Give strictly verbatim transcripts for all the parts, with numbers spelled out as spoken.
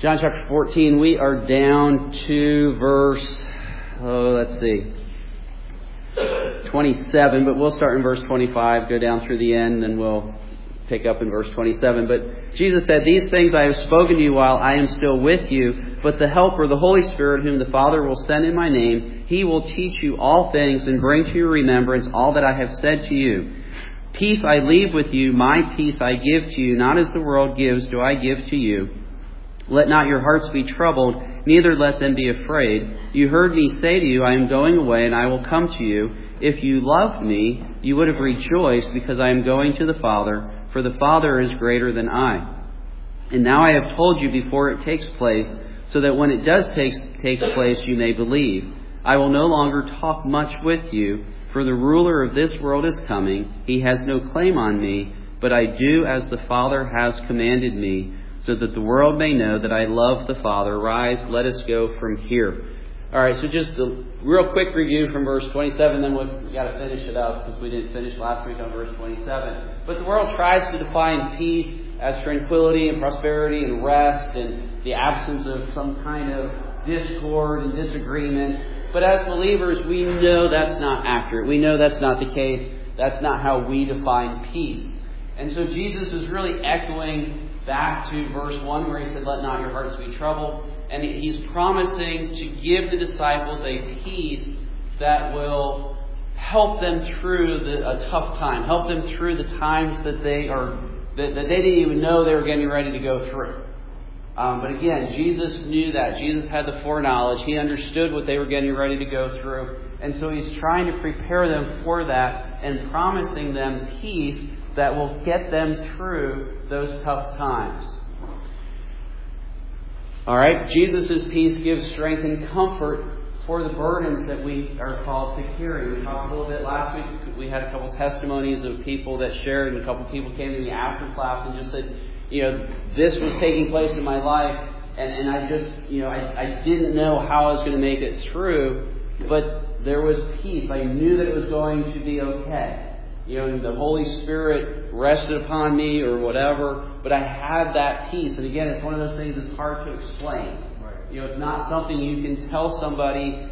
John chapter fourteen, we are down to verse, oh, let's see, twenty-seven, but we'll start in verse twenty-five, go down through the end, and we'll pick up in verse twenty-seven. But Jesus said, "These things I have spoken to you while I am still with you, but the Helper, the Holy Spirit, whom the Father will send in my name, He will teach you all things and bring to your remembrance all that I have said to you. Peace I leave with you, my peace I give to you, not as the world gives do I give to you. Let not your hearts be troubled, neither let them be afraid. You heard me say to you, I am going away, and I will come to you. If you loved me, you would have rejoiced, because I am going to the Father, for the Father is greater than I. And now I have told you before it takes place, so that when it does take takes place, you may believe. I will no longer talk much with you, for the ruler of this world is coming. He has no claim on me, but I do as the Father has commanded me, so that the world may know that I love the Father. Rise, let us go from here." All right, so just a real quick review from verse twenty-seven, then we've got to finish it up because we didn't finish last week on verse twenty-seven. But the world tries to define peace as tranquility and prosperity and rest and the absence of some kind of discord and disagreement. But as believers, we know that's not accurate. We know that's not the case. That's not how we define peace. And so Jesus is really echoing back to verse one where he said, "Let not your hearts be troubled." And he's promising to give the disciples a peace that will help them through the, a tough time, help them through the times that they are that, that they didn't even know they were getting ready to go through. Um, but again, Jesus knew that. Jesus had the foreknowledge. He understood what they were getting ready to go through. And so he's trying to prepare them for that and promising them peace that will get them through those tough times. All right, Jesus' peace gives strength and comfort for the burdens that we are called to carry. We talked a little bit last week. We had a couple testimonies of people that shared, and a couple people came to me after class and just said, you know, this was taking place in my life, and, and I just, you know, I, I didn't know how I was going to make it through, but there was peace. I knew that it was going to be okay. You know, the Holy Spirit rested upon me or whatever, but I had that peace. And again, it's one of those things that's hard to explain. Right. You know, it's not something you can tell somebody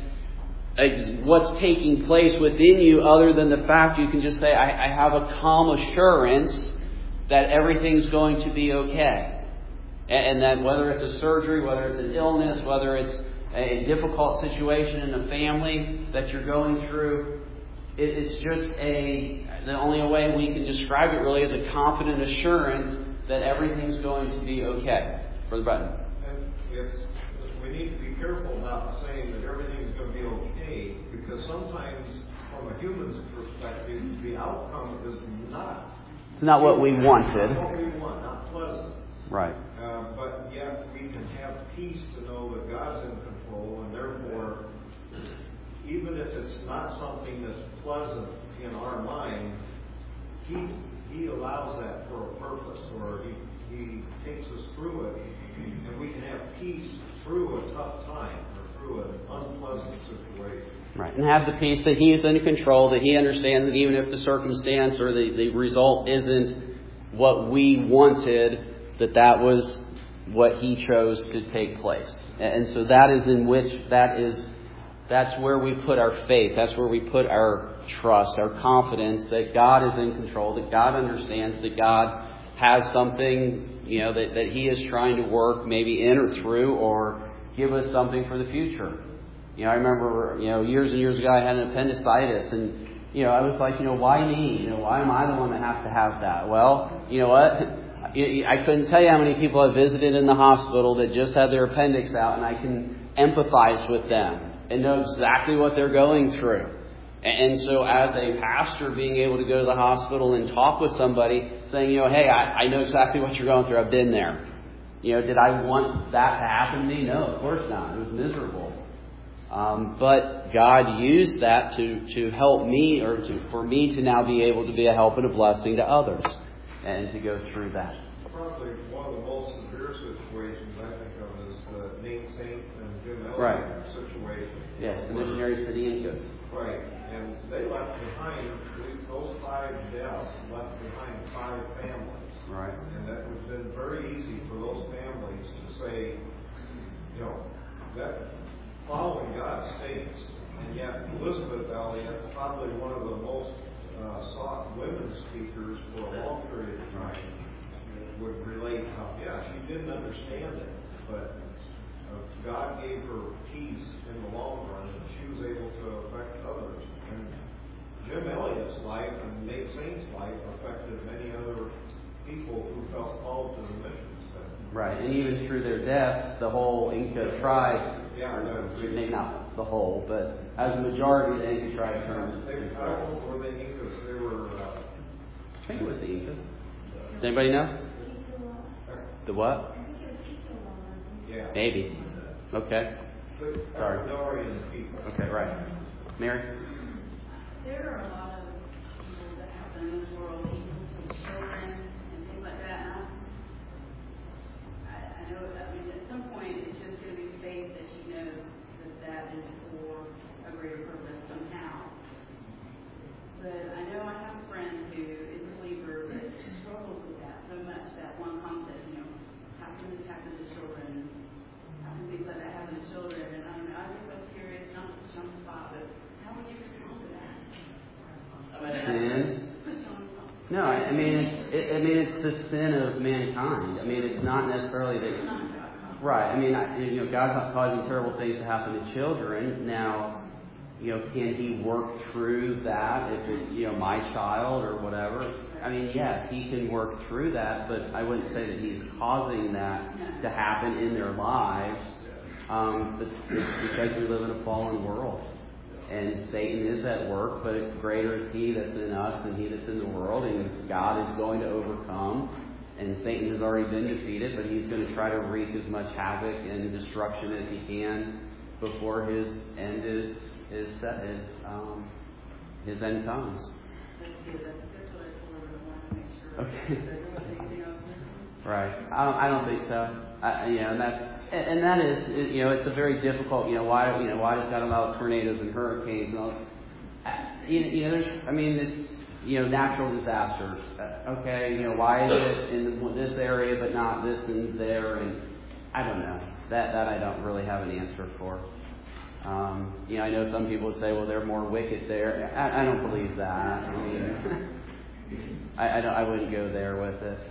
what's taking place within you other than the fact you can just say, I, I have a calm assurance that everything's going to be okay. And, and that whether it's a surgery, whether it's an illness, whether it's a difficult situation in a family that you're going through, it, it's just a... The only way we can describe it really is a confident assurance that everything's going to be okay. For the button. And it's, we need to be careful not saying that everything's going to be okay, because sometimes, from a human's perspective, the outcome is not. It's not what we wanted. Not what we want, not pleasant. Right. Uh, but yet we can have peace to know that God's in control, and therefore, even if it's not something that's pleasant in our mind, He He allows that for a purpose, or He He takes us through it, and we can have peace through a tough time or through an unpleasant situation. Right, and have the peace that He is in control, that He understands that even if the circumstance or the, the result isn't what we wanted, that that was what He chose to take place. And so that is in which that is that's where we put our faith. That's where we put our trust, our confidence that God is in control, that God understands, that God has something, you know, that, that He is trying to work maybe in or through, or give us something for the future. You know, I remember, you know, years and years ago I had an appendicitis, and, you know, I was like, you know, why me? You know, why am I the one that has to have that? Well, you know what? I couldn't tell you how many people I visited in the hospital that just had their appendix out, and I can empathize with them and know exactly what they're going through. And so as a pastor, being able to go to the hospital and talk with somebody saying, you know, hey, I, I know exactly what you're going through. I've been there. You know, did I want that to happen to me? No, of course not. It was miserable. Um, but God used that to, to help me, or to, for me to now be able to be a help and a blessing to others and to go through that. Probably one of the most severe situations I think of is the Nate Saint and Jim Elliott right. situation. Yes, the missionaries to the Incas. Right, and they left behind, those five deaths left behind five families. Right. And that would have been very easy for those families to say, probably one of the most uh, sought women speakers for a long period of time, would relate how, yeah, she didn't understand it, but uh, God gave her peace in the long run, and she was able to affect others. And Jim Elliot's life and Nate Saint's life affected many other people who felt called to the mission. Right, and even through their deaths, the whole Inca tribe, yeah, no, maybe not the whole, but as a majority of the Inca tribe turned. They were the Incas. They were. Uh, I think it was the Incas. Does anybody know? The what? Yeah. Maybe. Okay. Sorry. Ecuadorian people. Okay, right. Mary? There are a lot of people that happen in this world, even some children and things like that. And I, I know, I mean, at some point it's just going to be faith that you know that that is for a greater purpose somehow. But I know I have a friend who is a believer that struggles with that so much, that one concept, you know, how can this happen to children? How can things like that happen to children? And I don't know, I think I was curious, not to jump the spot, but how would you respond to that? Sin? No, I, I mean it's it, I mean it's the sin of mankind. I mean it's not necessarily that. Right. I mean I, you know God's not causing terrible things to happen to children. Now, you know, can He work through that if it's you know my child or whatever? I mean, yes, He can work through that, but I wouldn't say that He's causing that to happen in their lives. Um, but it's because we live in a fallen world. And Satan is at work, but greater is He that's in us than he that's in the world. And God is going to overcome. And Satan has already been defeated, but he's going to try to wreak as much havoc and destruction as he can before his end is is set. His um, his end comes. Okay. Right. I don't. I don't think so. I, you know, and that's and, and that is, you know, it's a very difficult. You know, why you know why does God allow tornadoes and hurricanes and all? You, you know, there's. I mean, it's you know natural disasters. Okay. You know, why is it in this area but not this and there? And I don't know. That that I don't really have an answer for. Um, you know, I know some people would say, well, they're more wicked there. I, I don't believe that. I mean, I, I don't. I wouldn't go there with it.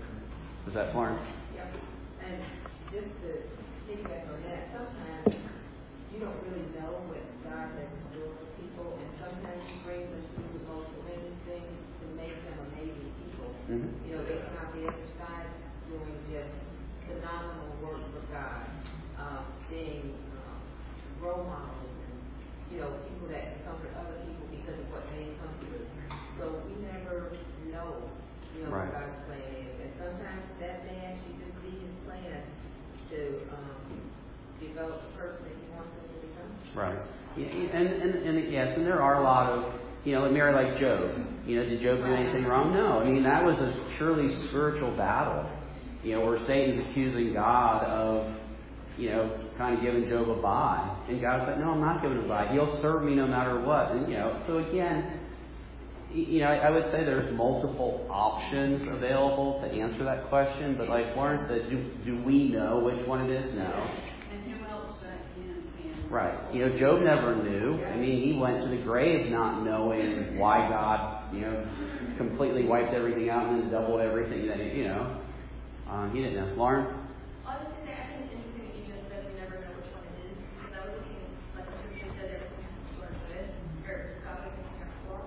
Is that Florence? Yeah. And just to piggyback on that, sometimes you don't really know what God has in store for people, and sometimes He brings them through the most horrendous things to make them amazing people. Mm-hmm. You know, they come out the other side doing just phenomenal work for God, um, being um, role models, and you know, people that can comfort other people because of what they come through. So we never know, you know, right. what God's plan is. Sometimes that may actually just be His plan to um, develop the person that He wants us to become. Right. Yeah, and, and, and yes, and there are a lot of, you know, Mary, like Job. You know, did Job do anything wrong? No. I mean, that was a purely spiritual battle, you know, where Satan's accusing God of, you know, kind of giving Job a bye. And God's like, no, I'm not giving him a bye. He'll serve me no matter what. And, you know, so again, you know, I would say there's multiple options available to answer that question, but like Florence said, do, do we know which one it is? No. And who else that can? Right. You know, Job never knew. I mean, he went to the grave not knowing why God, you know, completely wiped everything out and then doubled everything that, he, you know, uh, he didn't know. Lauren? I was just going to say, I think it's interesting that you just said we never know which one it is, because I was looking, like the scripture said, everything has to start good, or God makes us careful.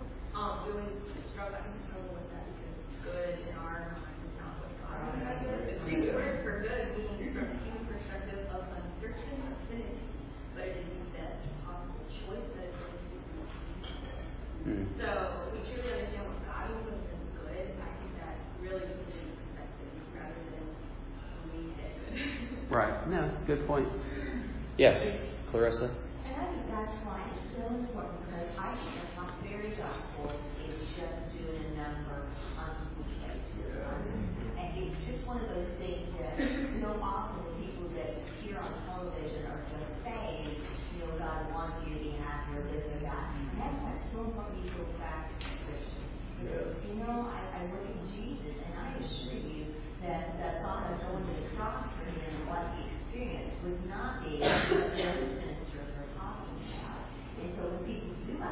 Um, we always struggle, I think struggle with that because good in our mind is not what God is. The Greek word for good means, from the human perspective, of uncertain affinity, but it is the best possible choice that is going to be useful. Hmm. So we truly understand what God was as good. I think that really puts it in perspective rather than we get good. Right. No, good point. Yes, Clarissa? And I think that's why it's so important, because I think the prosperity gospel is just doing a number on people's faces. And it's just one of those things that so often the people that appear on television are just saying, you know, God wants you to be happy or this or that. And that's why it's so important you go back to Scripture. Because, you know, I, I look at Jesus, and I assure you that the thought of going to the cross for him and what he experienced was not a what those ministers are talking about. And so when people do ask us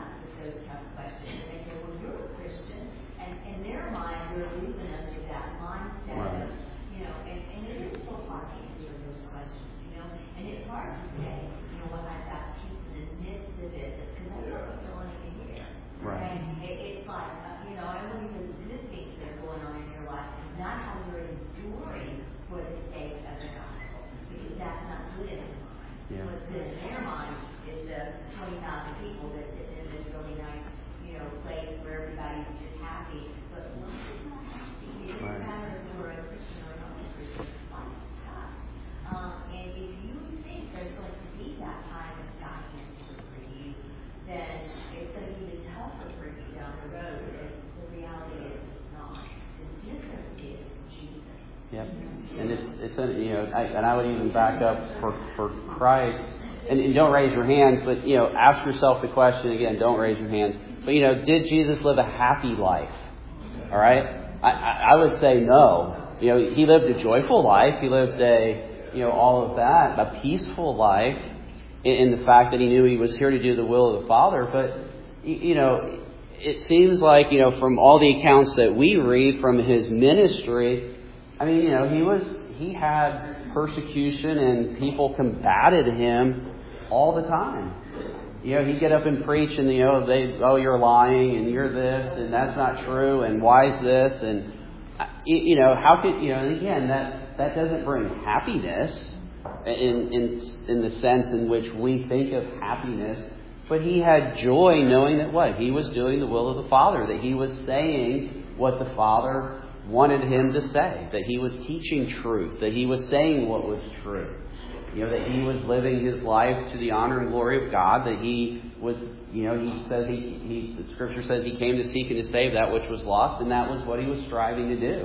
those tough questions. And they say, well, you're a Christian. And in their mind, they're leaving us with that mindset Right. of, you know, and, and it is so hard to answer those questions, you know. And it's hard to say, you know, what I've got people in the midst of this, because I don't know anything here. Right. And it, it's like, uh, you know, I don't even this things that are going on in your life, not how you're enduring for the sake of the gospel, because that's not good in their mind. Yeah. What's good in their mind is the twenty thousand people that sit in this really nice, you know, place where everybody's just happy. But life is not happy. It doesn't Right. matter if you're a Christian or not a Christian. Life is tough. Um, and if you think there's going to be that kind of God answer for you, then it's going to be even tougher for you down the road. And the reality is it's not. The difference is Jesus. Yep. And it's, it's a, you know, I, and I would even back up for, for Christ. And, and don't raise your hands, but, you know, ask yourself the question again, don't raise your hands. But, you know, did Jesus live a happy life? All right? I, I, I would say no. You know, he lived a joyful life. He lived a, you know, all of that, a peaceful life in, in the fact that he knew he was here to do the will of the Father. But, you, you know, it seems like, you know, from all the accounts that we read from his ministry, I mean, you know, he was, he had persecution and people combated him all the time. You know, he'd get up and preach and, you know, they, oh, you're lying and you're this and that's not true and why is this? And, you know, how could, you know, and again, that, that doesn't bring happiness in, in, in the sense in which we think of happiness. But he had joy knowing that what? He was doing the will of the Father, that he was saying what the Father wanted him to say, that he was teaching truth, that he was saying what was true. You know, that he was living his life to the honor and glory of God, that he was, you know, he says he, he the scripture says he came to seek and to save that which was lost, and that was what he was striving to do.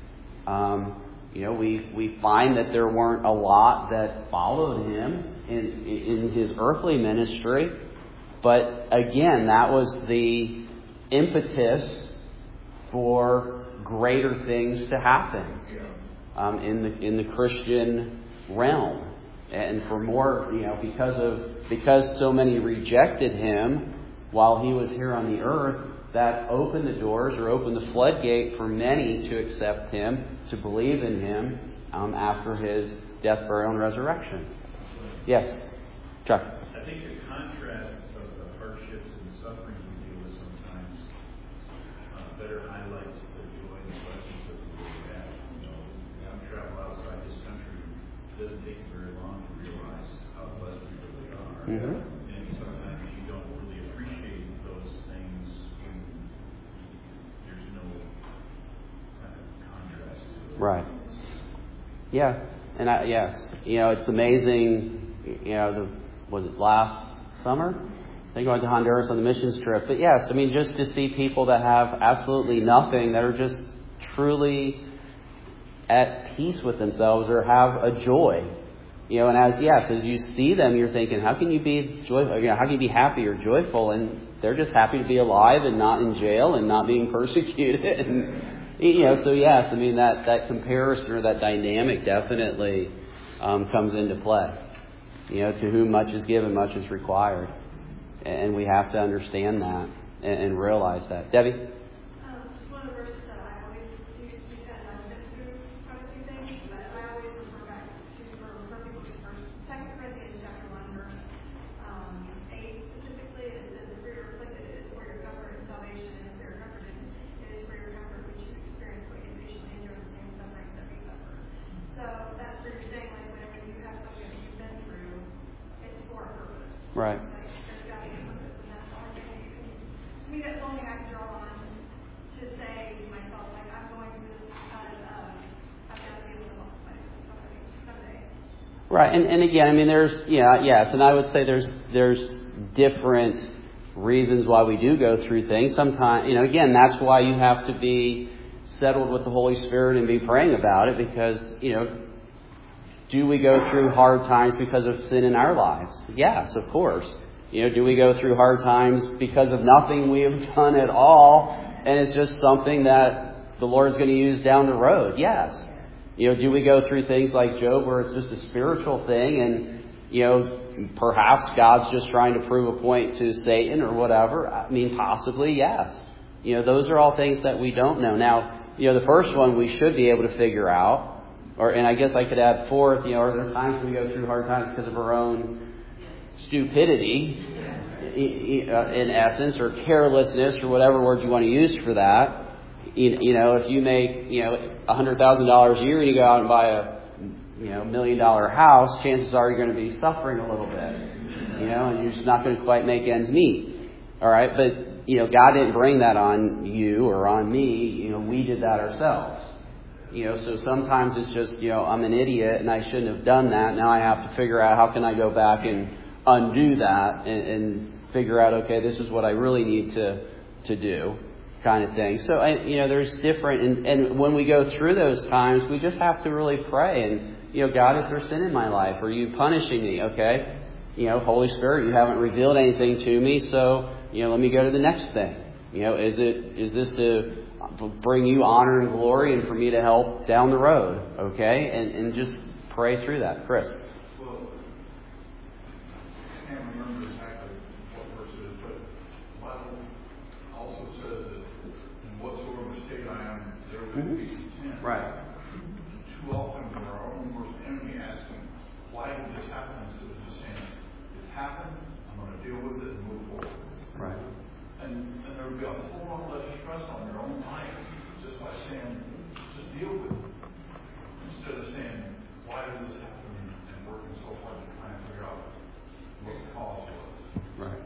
Um, you know, we, we find that there weren't a lot that followed him in, in his earthly ministry, but again, that was the impetus for greater things to happen um, in the in the Christian realm. And for more, you know, because of because so many rejected him while he was here on the earth, that opened the doors or opened the floodgate for many to accept him, to believe in him um, after his death, burial, and resurrection. Yes, Chuck. I think the contrast of the hardships and the suffering we deal with sometimes uh, better highlights the joy and the blessings that we really have. You know, when you travel outside this country, it doesn't take you very long to realize how blessed we really are. Mm-hmm. And sometimes you don't really appreciate those things when there's no kind of contrast to it. Right. Yeah. And I, yes, you know, it's amazing. You know, the, was it last summer? I think I went to Honduras on the missions trip. But yes, I mean, just to see people that have absolutely nothing, that are just truly at peace with themselves or have a joy. You know, and as, yes, as you see them, you're thinking, how can you be joyful? You know, how can you be happy or joyful? And they're just happy to be alive and not in jail and not being persecuted. And, you know, so yes, I mean, that, that comparison or that dynamic definitely um, comes into play. You know, to whom much is given, much is required. And we have to understand that and, and realize that. Debbie? Um, just one of the verses that I always use because I'm just through quite a few things, but I always refer back to refer people to first Second Corinthians chapter one verse um, eight specifically. It says, "For your afflicted it is for your comfort and salvation, and for your comforted it is for your comfort which you experience what you patiently endure the same sufferings that we suffer." So that's where you're saying, like, whenever you have something that you've been through, it's for a purpose. Right. Like, there's got to be a purpose, and that's all I can do. To me, that's the only thing I can draw on to say to myself, like, I'm going through this because of, I've got to be able to help somebody someday. Right. And, and again, I mean, there's, yeah, yes. And I would say there's, there's different reasons why we do go through things. Sometimes, you know, again, that's why you have to be settled with the Holy Spirit and be praying about it, because, you know, do we go through hard times because of sin in our lives? Yes, of course. You know, do we go through hard times because of nothing we have done at all, and it's just something that the Lord is going to use down the road? Yes. You know, do we go through things like Job where it's just a spiritual thing, and, You know, perhaps God's just trying to prove a point to Satan or whatever. I mean, possibly, yes. You know, those are all things that we don't know. Now, you know, the first one we should be able to figure out. Or, and I guess I could add fourth, you know, are there times we go through hard times because of our own stupidity, in essence, or carelessness, or whatever word you want to use for that. You know, if you make, you know, one hundred thousand dollars a year and you go out and buy a, you know, million dollar house, chances are you're going to be suffering a little bit, you know, and you're just not going to quite make ends meet. All right. But, you know, God didn't bring that on you or on me. You know, we did that ourselves. You know, so sometimes it's just, you know, I'm an idiot and I shouldn't have done that. Now I have to figure out how can I go back and undo that and, and figure out, okay, this is what I really need to, to do, kind of thing. So, you know, there's different, and, and when we go through those times, we just have to really pray and, you know, God, is there sin in my life? Are you punishing me? Okay. You know, Holy Spirit, you haven't revealed anything to me, so, you know, let me go to the next thing. You know, is it, is this to bring you honor and glory and for me to help down the road? Okay. And, and just pray through that. Chris. Well, I can't remember exactly what verse it is, but the Bible also says that in whatsoever state I am, there will Mm-hmm. be content. Right. Too often when our own worst enemy asks him, why did this happen? Instead of just saying, it happened, I'm going to deal with it and move forward. Right. And, and there would be a whole lot less stress on your own mind just by saying, just deal with it. Instead of saying, why did this happen? And working so hard to try and figure out what the cause was. Right.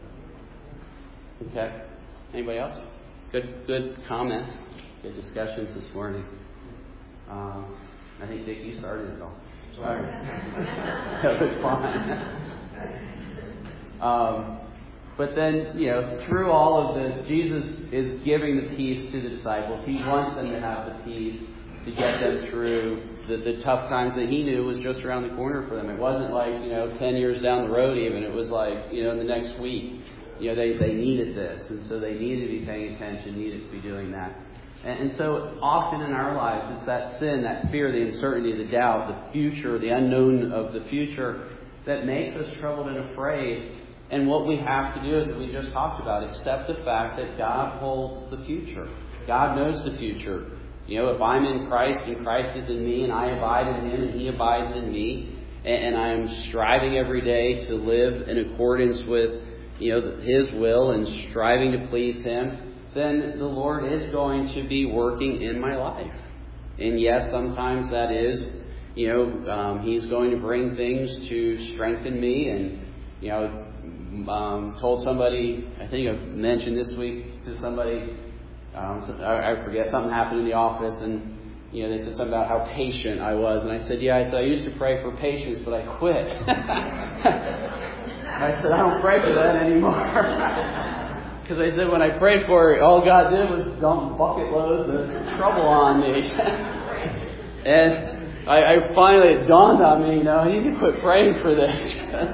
Okay. Anybody else? Good, good comments. Good discussions this morning. Um, I think, Dick, you started it all. Sorry. That was fine. um, but then, you know, through all of this, Jesus is giving the peace to the disciples. He wants them to have the peace to get them through the, the tough times that he knew was just around the corner for them. It wasn't like, you know, ten years down the road even. It was like, you know, in the next week. You know, they, they needed this. And so they needed to be paying attention, needed to be doing that. And so often in our lives, it's that sin, that fear, the uncertainty, the doubt, the future, the unknown of the future that makes us troubled and afraid. And what we have to do is, that we just talked about, accept the fact that God holds the future. God knows the future. You know, if I'm in Christ and Christ is in me and I abide in Him and He abides in me, and I am striving every day to live in accordance with, you know, His will and striving to please Him, then the Lord is going to be working in my life. And yes, sometimes that is, you know, um, He's going to bring things to strengthen me. And, you know, um, told somebody, I think I mentioned this week to somebody, um, I, I forget, something happened in the office, and, you know, they said something about how patient I was. And I said, yeah, I said, I used to pray for patience, but I quit. I said, I don't pray for that anymore. Because I said when I prayed for it, all God did was dump bucket loads of trouble on me. And I, I finally, it dawned on me, you know, I need to quit praying for this.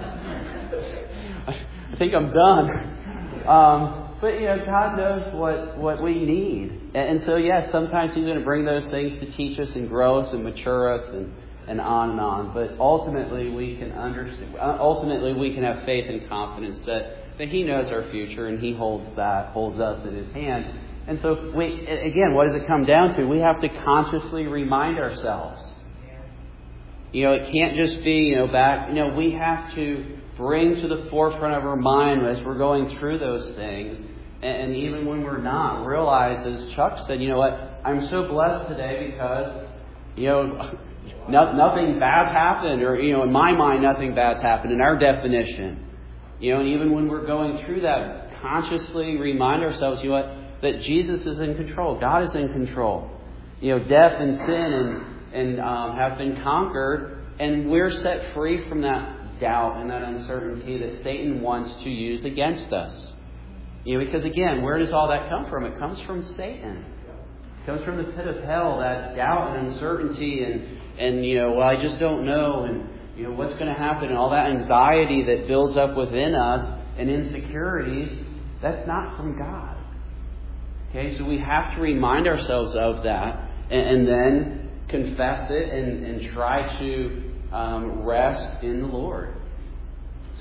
I think I'm done. Um, but, you know, God knows what, what we need. And, and so, yeah, sometimes He's going to bring those things to teach us and grow us and mature us and, and on and on. But ultimately, we can understand, ultimately, we can have faith and confidence that that He knows our future and He holds that, holds us in His hand. And so, we, again, what does it come down to? We have to consciously remind ourselves. You know, it can't just be, you know, back, you know, we have to bring to the forefront of our mind as we're going through those things. And, and even when we're not, realize, as Chuck said, you know what, I'm so blessed today because, you know, no, nothing bad's happened, or, you know, in my mind, nothing bad's happened in our definition. You know, and even when we're going through that, consciously remind ourselves, you know what, that Jesus is in control. God is in control. You know, death and sin and and um, have been conquered, and we're set free from that doubt and that uncertainty that Satan wants to use against us. You know, because again, where does all that come from? It comes from Satan. It comes from the pit of hell, that doubt and uncertainty and, and you know, well, I just don't know, and you know, what's going to happen, and all that anxiety that builds up within us and insecurities, that's not from God. Okay, so we have to remind ourselves of that and, and then confess it and, and try to um, rest in the Lord.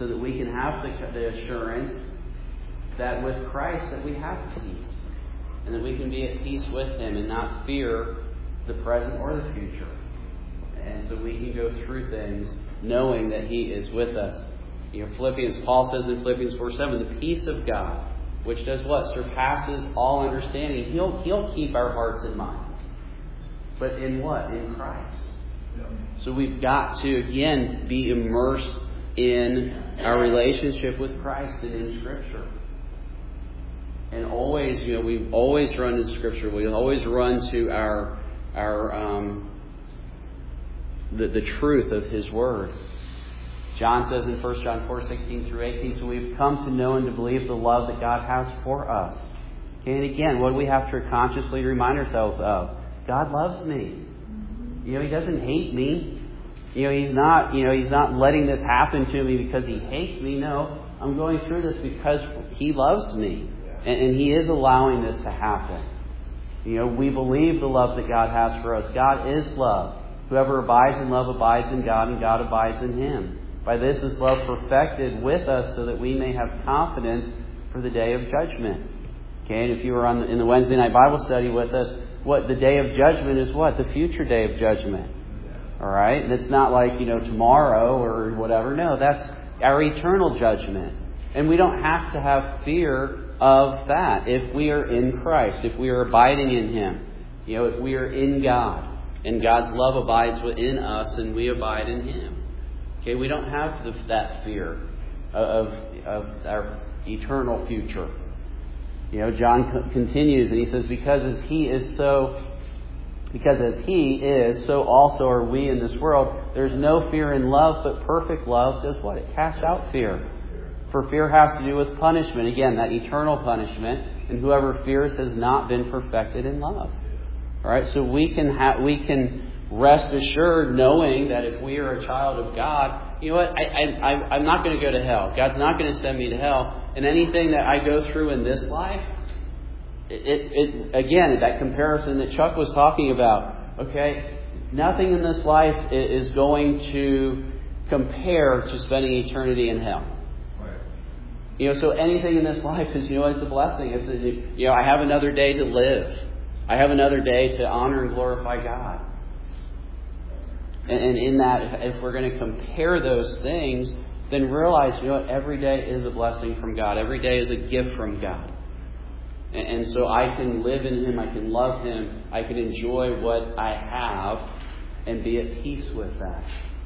so that we can have the, the assurance that with Christ that we have peace, and that we can be at peace with Him and not fear the present or the future. And so we can go through things knowing that He is with us. You know, Philippians, Paul says in Philippians four seven, the peace of God, which does what? Surpasses all understanding. He'll, he'll keep our hearts and minds. But in what? In Christ. So we've got to, again, be immersed in our relationship with Christ and in Scripture. And always, you know, we always run in Scripture. We always run to our our um, the, the truth of His Word. John says in First John four sixteen through eighteen, so we've come to know and to believe the love that God has for us. And again, what do we have to consciously remind ourselves of? God loves me. You know, He doesn't hate me. You know, He's not, you know, He's not letting this happen to me because He hates me. No, I'm going through this because He loves me. And, and He is allowing this to happen. You know, we believe the love that God has for us. God is love. Whoever abides in love abides in God, and God abides in him. By this is love perfected with us, so that we may have confidence for the day of judgment. Okay, and if you were on the, in the Wednesday night Bible study with us, what the day of judgment is what? The future day of judgment. All right? And it's not like, you know, tomorrow or whatever. No, that's our eternal judgment. And we don't have to have fear of that if we are in Christ, if we are abiding in Him. You know, if we are in God, and God's love abides within us and we abide in Him. Okay, we don't have the, that fear of, of our eternal future. You know, John co- continues and he says, because as He is so, because as He is, so also are we in this world. There's no fear in love, but perfect love does what? It casts out fear. For fear has to do with punishment. Again, that eternal punishment. And whoever fears has not been perfected in love. All right, so we can ha- we can rest assured knowing that if we are a child of God, you know what? I, I, I'm not going to go to hell. God's not going to send me to hell. And anything that I go through in this life, it, it, it again, that comparison that Chuck was talking about, okay, nothing in this life is going to compare to spending eternity in hell. You know, so anything in this life is, you know, it's a blessing. It's, a, you know, I have another day to live. I have another day to honor and glorify God. And, and in that, if we're going to compare those things, then realize, you know what, every day is a blessing from God. Every day is a gift from God. And, and so I can live in Him. I can love Him. I can enjoy what I have and be at peace with that.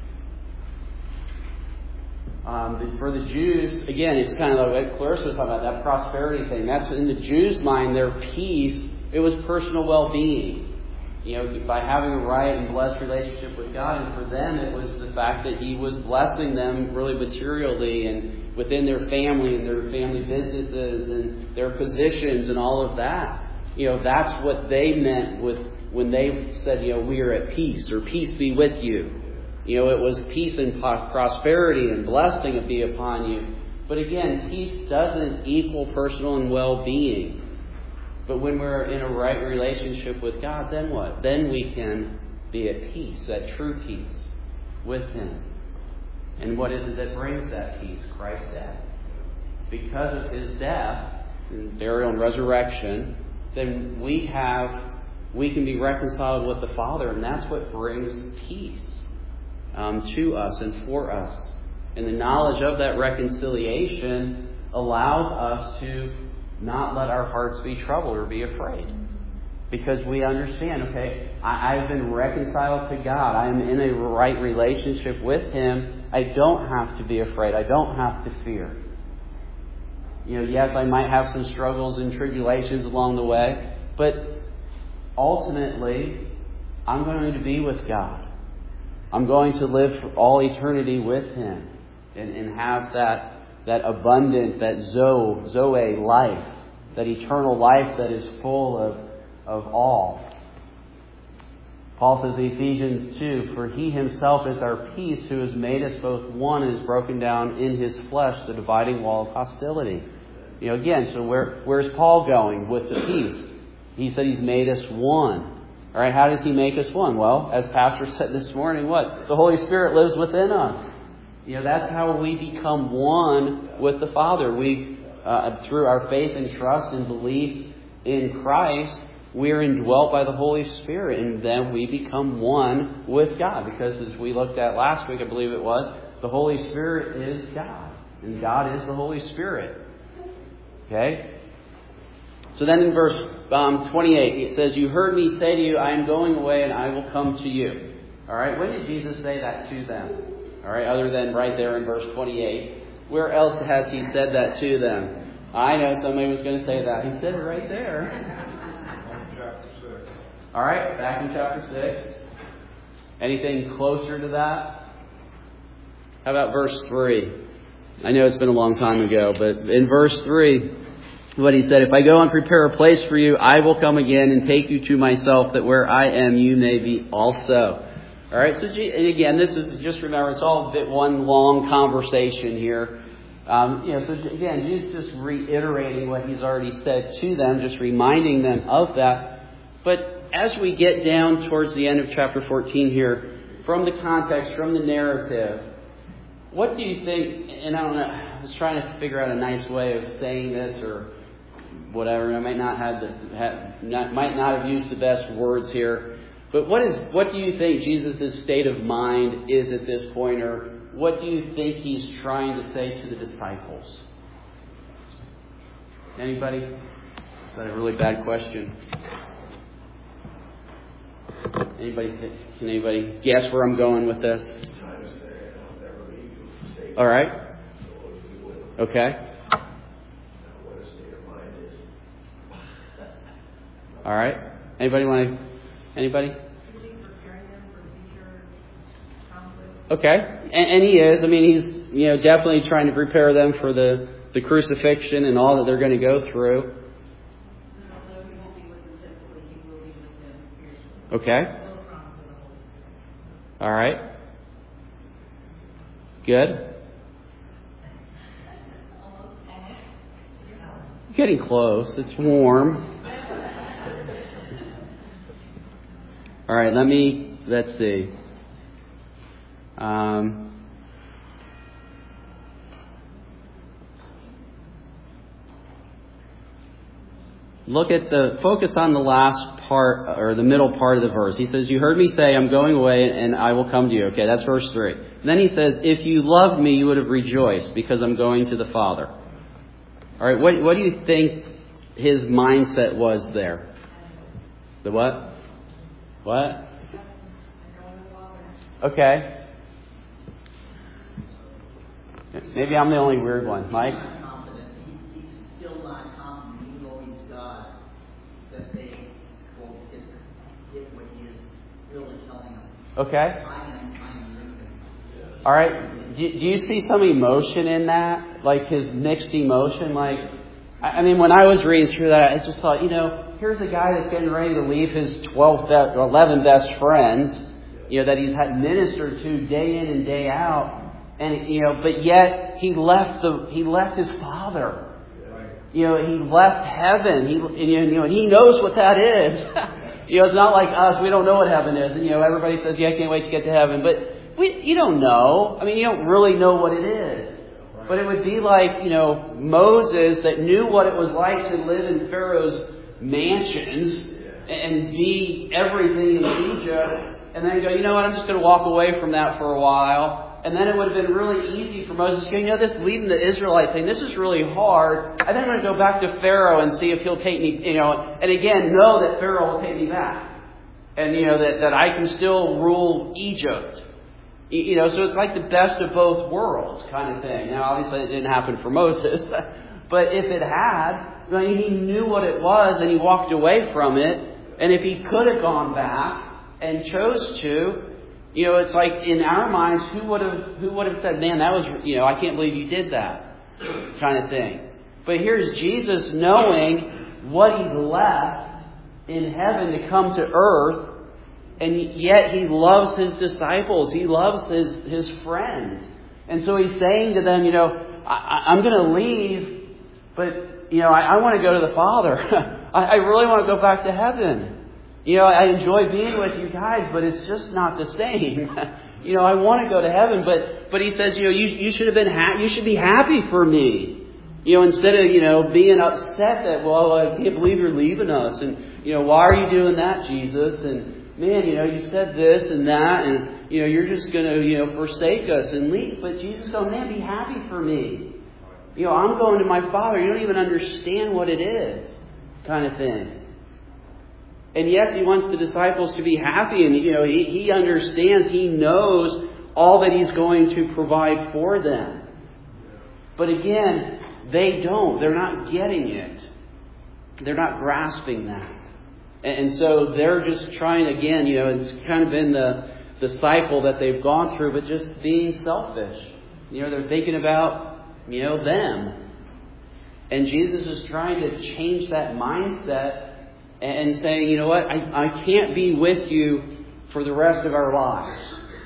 Um, for the Jews, again, it's kind of like Clarissa was talking about, that prosperity thing. That's in the Jews' mind, their peace, it was personal well-being. You know, by having a right and blessed relationship with God. And for them, it was the fact that He was blessing them really materially and within their family and their family businesses and their positions and all of that. You know, that's what they meant with when they said, you know, we are at peace, or peace be with you. You know, it was peace and prosperity and blessing be upon you. But again, peace doesn't equal personal and well-being. But when we're in a right relationship with God, then what? Then we can be at peace, that true peace with Him. And what is it that brings that peace? Christ's death. Because of His death, and burial and resurrection, then we have, we can be reconciled with the Father, and that's what brings peace. Um, to us and for us. And the knowledge of that reconciliation allows us to not let our hearts be troubled or be afraid. Because we understand, okay, I, I've been reconciled to God. I am in a right relationship with Him. I don't have to be afraid. I don't have to fear. You know, yes, I might have some struggles and tribulations along the way, but ultimately, I'm going to be with God. I'm going to live for all eternity with Him and, and have that that abundant, that Zoe, Zoe life, that eternal life that is full of, of all. Paul says in Ephesians two, for He Himself is our peace, who has made us both one and has broken down in His flesh the dividing wall of hostility. You know, again, so where where's Paul going with the peace? He said He's made us one. All right, how does He make us one? Well, as Pastor said this morning, what? The Holy Spirit lives within us. You know, that's how we become one with the Father. We, uh, through our faith and trust and belief in Christ, we are indwelt by the Holy Spirit, and then we become one with God. Because as we looked at last week, I believe it was, the Holy Spirit is God, and God is the Holy Spirit. Okay? So then in verse um, twenty-eight, it says, "You heard me say to you, I am going away and I will come to you." All right, when did Jesus say that to them? All right, other than right there in verse twenty-eight. Where else has he said that to them? I know somebody was going to say that. He said it right there. Chapter six. All right, back in chapter six. Anything closer to that? How about verse three? I know it's been a long time ago, but in verse three, what he said, "If I go and prepare a place for you, I will come again and take you to myself, that where I am, you may be also." All right, so and again, this is, just remember, it's all a bit one long conversation here. Um, you know, so again, Jesus just reiterating what he's already said to them, just reminding them of that. But as we get down towards the end of chapter fourteen here, from the context, from the narrative, what do you think? And I don't know, I was trying to figure out a nice way of saying this or whatever. I might not have the have, not, might not have used the best words here. But what is what do you think Jesus' state of mind is at this point, or what do you think he's trying to say to the disciples? Anybody? Is that a really bad question? Anybody? Can anybody guess where I'm going with this? All right. Okay. All right. Anybody want to? Anybody? Okay, and, and he is. I mean, he's you know definitely trying to prepare them for the, the crucifixion and all that they're going to go through. Okay. All right. Good. Getting close. It's warm. All right. Let me. Let's see. Um, look at the focus on the last part or the middle part of the verse. He says, "You heard me say, I'm going away and I will come to you." Okay, that's verse three. And then he says, "If you loved me, you would have rejoiced because I'm going to the Father." All right, what what do you think his mindset was there? The what? What? Okay. Maybe I'm the only weird one. Mike? I'm not confident. He, he's still not confident, even though he's God, that they will get, get what he is really telling them. Okay. I am, I am living. All right. Do, do you see some emotion in that? Like his mixed emotion? Like, I, I mean, when I was reading through that, I just thought, you know, here's a guy that's getting ready to leave his twelve, eleven best friends, you know, that he's had ministered to day in and day out. And you know, but yet he left the he left his Father. You know, he left heaven. He and, you know, and he knows what that is. You know, it's not like us. We don't know what heaven is. And you know, everybody says, "Yeah, I can't wait to get to heaven," but we you don't know. I mean, you don't really know what it is. But it would be like you know Moses that knew what it was like to live in Pharaoh's mansions and be everything in Egypt, and then go, you know what? I'm just going to walk away from that for a while. And then it would have been really easy for Moses to go, you know, this leading the Israelite thing, this is really hard. I think I'm going to go back to Pharaoh and see if he'll take me, you know, and again, know that Pharaoh will take me back. And, you know, that, that I can still rule Egypt. You know, so it's like the best of both worlds kind of thing. Now, obviously it didn't happen for Moses. But if it had, I mean, he knew what it was and he walked away from it. And if he could have gone back and chose to, you know, it's like in our minds, who would have who would have said, "Man, that was, you know, I can't believe you did that," kind of thing. But here's Jesus knowing what he left in heaven to come to earth, and yet he loves his disciples. He loves his his friends, and so he's saying to them, you know, I, I'm going to leave, but you know, I, I want to go to the Father. I, I really want to go back to heaven. You know, I enjoy being with you guys, but it's just not the same. you know, I want to go to heaven, but but he says, you know, you you should have been ha- you should be happy for me. You know, instead of, you know, being upset that, well, I can't believe you're leaving us. And, you know, why are you doing that, Jesus? And, man, you know, you said this and that. And, you know, you're just going to, you know, forsake us and leave. But Jesus goes, man, be happy for me. You know, I'm going to my Father. You don't even understand what it is, kind of thing. And yes, he wants the disciples to be happy. And, you know, he, he understands, he knows all that he's going to provide for them. But again, they don't. They're not getting it. They're not grasping that. And so they're just trying, again, you know, it's kind of been the, the cycle that they've gone through, but just being selfish. You know, they're thinking about, you know, them. And Jesus is trying to change that mindset and saying, you know what, I, I can't be with you for the rest of our lives.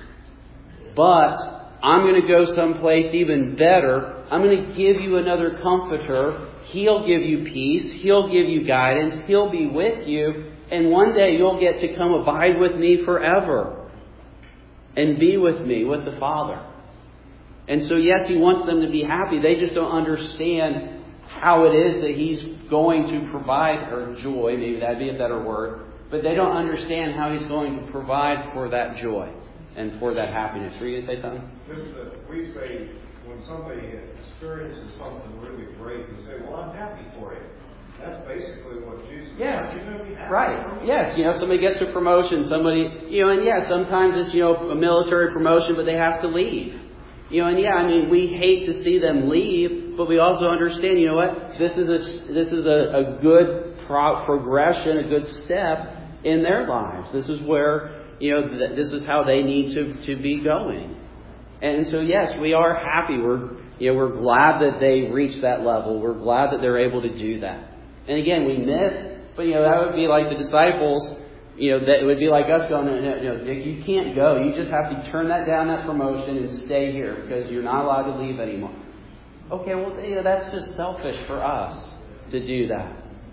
But I'm going to go someplace even better. I'm going to give you another comforter. He'll give you peace. He'll give you guidance. He'll be with you. And one day you'll get to come abide with me forever. And be with me, with the Father. And so yes, he wants them to be happy. They just don't understand how it is that he's going to provide, or joy, maybe that'd be a better word. But they don't understand how he's going to provide for that joy and for that happiness. Were you going to say something? This is a, we say, when somebody experiences something really great, we say, well, I'm happy for you. That's basically what Jesus Yes. wants. You're going to be happy. Right. Yes. You know, somebody gets a promotion, somebody, you know, and yeah, sometimes it's, you know, a military promotion, but they have to leave. You know, and yeah, I mean, we hate to see them leave, but we also understand, you know what, this is a, this is a, a good pro- progression, a good step in their lives. This is where, you know, th- this is how they need to, to be going. And so, yes, we are happy. We're, you know, we're glad that they reached that level. We're glad that they're able to do that. And again, we miss, but, you know, that would be like the disciples, you know, that it would be like us going, no, no, no, Dick, you can't go. You just have to turn that down, that promotion, and stay here because you're not allowed to leave anymore. Okay, well, you know, that's just selfish for us to do that.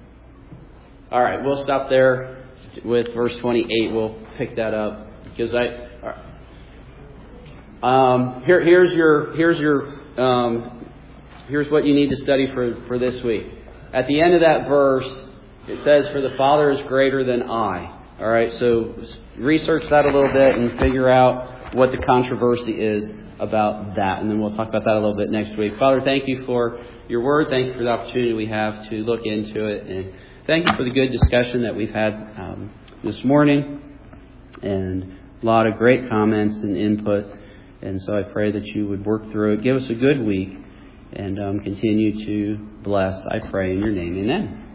All right, we'll stop there with verse twenty-eight. We'll pick that up because I. All right. Um, here, here's your, here's your, um, here's what you need to study for, for this week. At the end of that verse, it says, "For the Father is greater than I." All right, so research that a little bit and figure out what the controversy is about that. And then we'll talk about that a little bit next week. Father, thank you for your word. Thank you for the opportunity we have to look into it. And thank you for the good discussion that we've had um, this morning. And a lot of great comments and input. And so I pray that you would work through it. Give us a good week and um, continue to bless, I pray in your name. Amen.